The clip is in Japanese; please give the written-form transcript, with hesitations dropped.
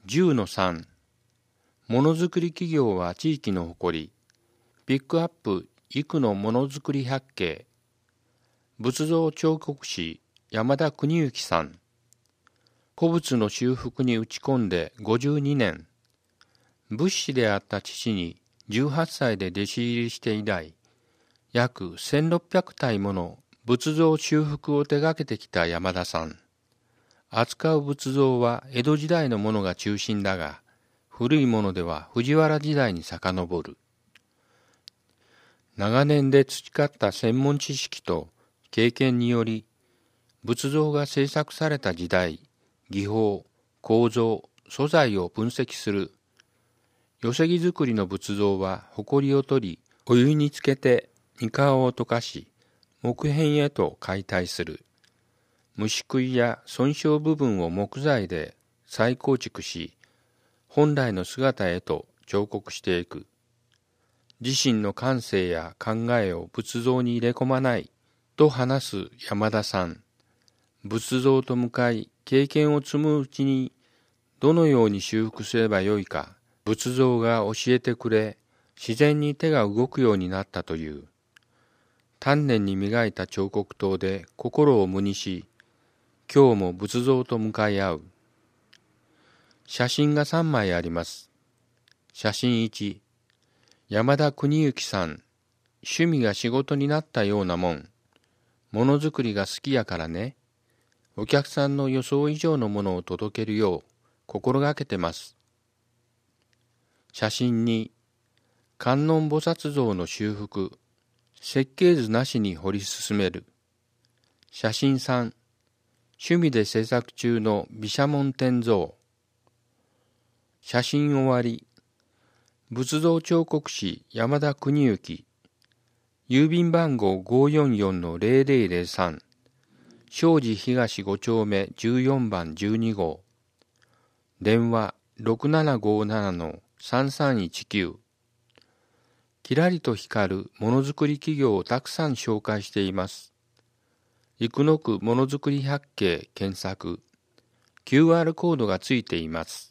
10-3 ものづくり企業は地域の誇り。ピックアップ幾のものづくり百景。仏像彫刻師山田邦之さん。古物の修復に打ち込んで52年。仏師であった父に18歳で弟子入りして以来、約1600体もの仏像修復を手掛けてきた山田さん。扱う仏像は江戸時代のものが中心だが、古いものでは藤原時代に遡る。長年で培った専門知識と経験により、仏像が制作された時代、技法、構造、素材を分析する。寄木造りの仏像は埃を取り、お湯につけて煮皮を溶かし、木片へと解体する。虫食いや損傷部分を木材で再構築し、本来の姿へと彫刻していく。自身の感性や考えを仏像に入れ込まないと話す山田さん。仏像と向かい経験を積むうちにどのように修復すればよいか仏像が教えてくれ、自然に手が動くようになったという。丹念に磨いた彫刻刀で心を無にし、今日も仏像と向かい合う。写真が3枚あります。写真1、山田邦之さん。趣味が仕事になったようなもん。ものづくりが好きやからね。お客さんの予想以上のものを届けるよう心がけてます。写真2、観音菩薩像の修復。設計図なしに掘り進める。写真3、趣味で制作中の毘沙門天像。写真終わり。仏像彫刻師山田邦之。郵便番号 544-0003。庄司東5丁目14番12号。電話 6757-3319。きらりと光るものづくり企業をたくさん紹介しています。生野区ものづくり百景検索。QR コードがついています。